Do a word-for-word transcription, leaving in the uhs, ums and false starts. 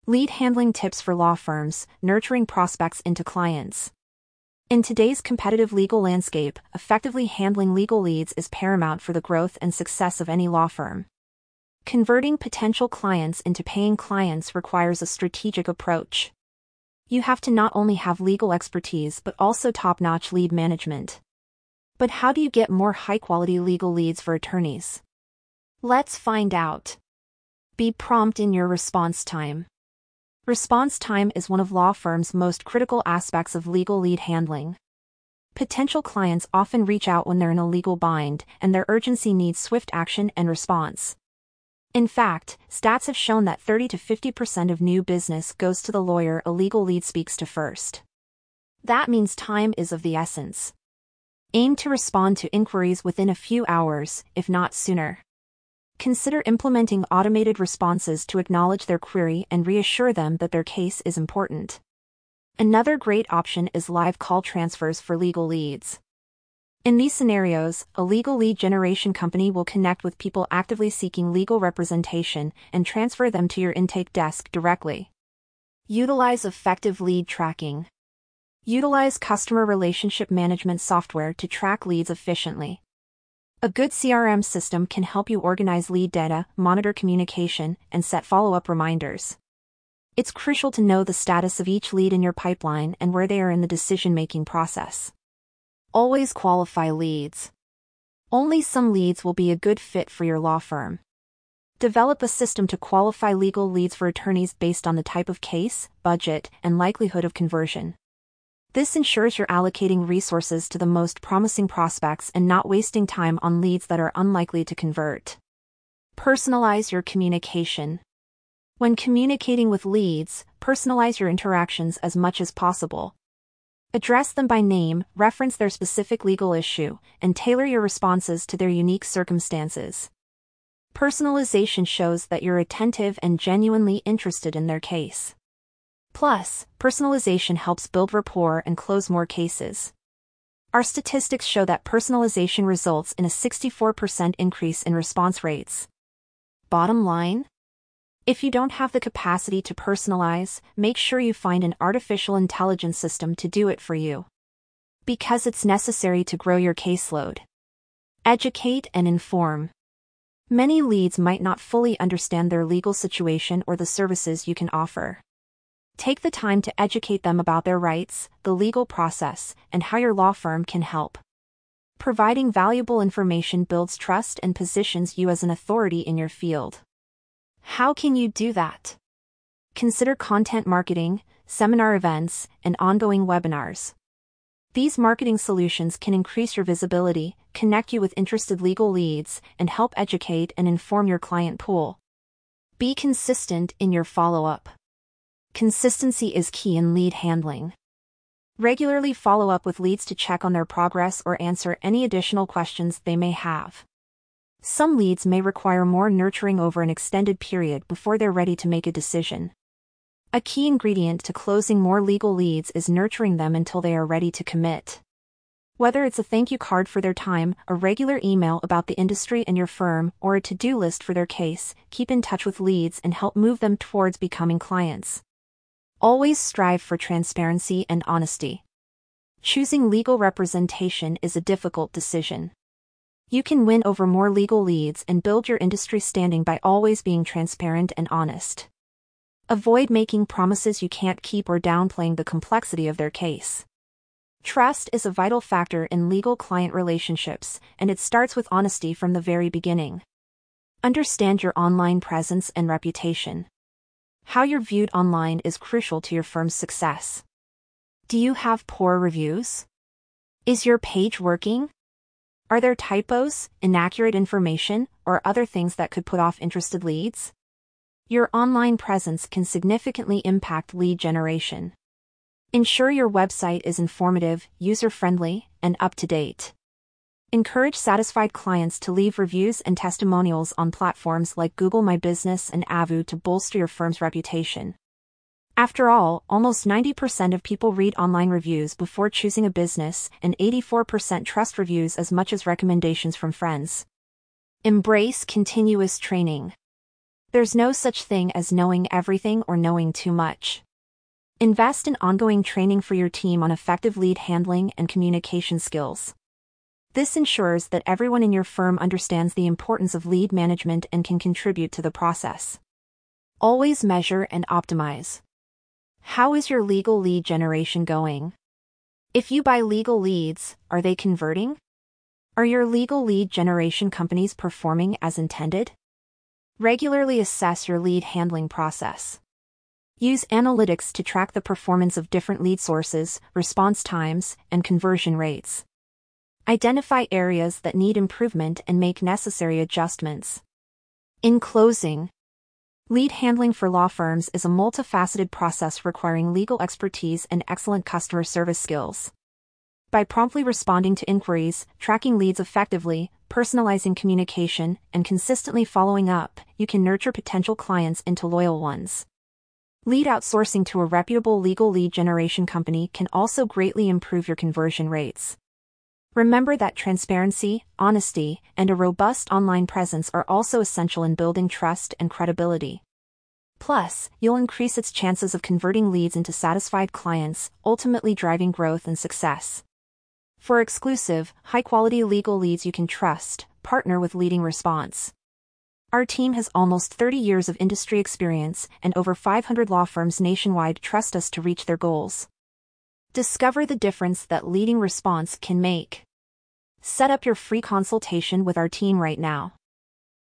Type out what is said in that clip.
Lead handling tips for law firms, nurturing prospects into clients. In today's competitive legal landscape, effectively handling legal leads is paramount for the growth and success of any law firm. Converting potential clients into paying clients requires a strategic approach. You have to not only have legal expertise but also top-notch lead management. But how do you get more high-quality legal leads for attorneys? Let's find out. Be prompt in your response time. Response time is one of law firms' most critical aspects of legal lead handling. Potential clients often reach out when they're in a legal bind, and their urgency needs swift action and response. In fact, stats have shown that thirty to fifty percent of new business goes to the lawyer a legal lead speaks to first. That means time is of the essence. Aim to respond to inquiries within a few hours, if not sooner. Consider implementing automated responses to acknowledge their query and reassure them that their case is important. Another great option is live call transfers for legal leads. In these scenarios, a legal lead generation company will connect with people actively seeking legal representation and transfer them to your intake desk directly. Utilize effective lead tracking. Utilize customer relationship management software to track leads efficiently. A good C R M system can help you organize lead data, monitor communication, and set follow-up reminders. It's crucial to know the status of each lead in your pipeline and where they are in the decision-making process. Always qualify leads. Only some leads will be a good fit for your law firm. Develop a system to qualify legal leads for attorneys based on the type of case, budget, and likelihood of conversion. This ensures you're allocating resources to the most promising prospects and not wasting time on leads that are unlikely to convert. Personalize your communication. When communicating with leads, personalize your interactions as much as possible. Address them by name, reference their specific legal issue, and tailor your responses to their unique circumstances. Personalization shows that you're attentive and genuinely interested in their case. Plus, personalization helps build rapport and close more cases. Our statistics show that personalization results in a sixty-four percent increase in response rates. Bottom line? If you don't have the capacity to personalize, make sure you find an artificial intelligence system to do it for you. Because it's necessary to grow your caseload. Educate and inform. Many leads might not fully understand their legal situation or the services you can offer. Take the time to educate them about their rights, the legal process, and how your law firm can help. Providing valuable information builds trust and positions you as an authority in your field. How can you do that? Consider content marketing, seminar events, and ongoing webinars. These marketing solutions can increase your visibility, connect you with interested legal leads, and help educate and inform your client pool. Be consistent in your follow-up. Consistency is key in lead handling. Regularly follow up with leads to check on their progress or answer any additional questions they may have. Some leads may require more nurturing over an extended period before they're ready to make a decision. A key ingredient to closing more legal leads is nurturing them until they are ready to commit. Whether it's a thank you card for their time, a regular email about the industry and your firm, or a to-do list for their case, keep in touch with leads and help move them towards becoming clients. Always strive for transparency and honesty. Choosing legal representation is a difficult decision. You can win over more legal leads and build your industry standing by always being transparent and honest. Avoid making promises you can't keep or downplaying the complexity of their case. Trust is a vital factor in legal client relationships, and it starts with honesty from the very beginning. Understand your online presence and reputation. How you're viewed online is crucial to your firm's success. Do you have poor reviews? Is your page working? Are there typos, inaccurate information, or other things that could put off interested leads? Your online presence can significantly impact lead generation. Ensure your website is informative, user-friendly, and up-to-date. Encourage satisfied clients to leave reviews and testimonials on platforms like Google My Business and Avu to bolster your firm's reputation. After all, almost ninety percent of people read online reviews before choosing a business, and eighty-four percent trust reviews as much as recommendations from friends. Embrace continuous training. There's no such thing as knowing everything or knowing too much. Invest in ongoing training for your team on effective lead handling and communication skills. This ensures that everyone in your firm understands the importance of lead management and can contribute to the process. Always measure and optimize. How is your legal lead generation going? If you buy legal leads, are they converting? Are your legal lead generation companies performing as intended? Regularly assess your lead handling process. Use analytics to track the performance of different lead sources, response times, and conversion rates. Identify areas that need improvement and make necessary adjustments. In closing, lead handling for law firms is a multifaceted process requiring legal expertise and excellent customer service skills. By promptly responding to inquiries, tracking leads effectively, personalizing communication, and consistently following up, you can nurture potential clients into loyal ones. Lead outsourcing to a reputable legal lead generation company can also greatly improve your conversion rates. Remember that transparency, honesty, and a robust online presence are also essential in building trust and credibility. Plus, you'll increase its chances of converting leads into satisfied clients, ultimately driving growth and success. For exclusive, high-quality legal leads you can trust, partner with Leading Response. Our team has almost thirty years of industry experience, and over five hundred law firms nationwide trust us to reach their goals. Discover the difference that Leading Response can make. Set up your free consultation with our team right now.